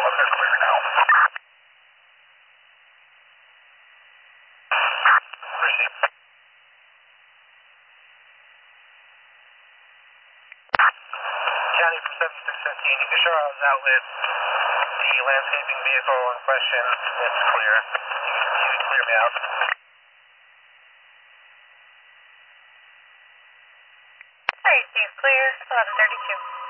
they're clear now. Proceed. County from 7615, you can show our outlet. The landscaping vehicle in question, it's clear. You can clear me out. Hey, Steve, clear, 1132.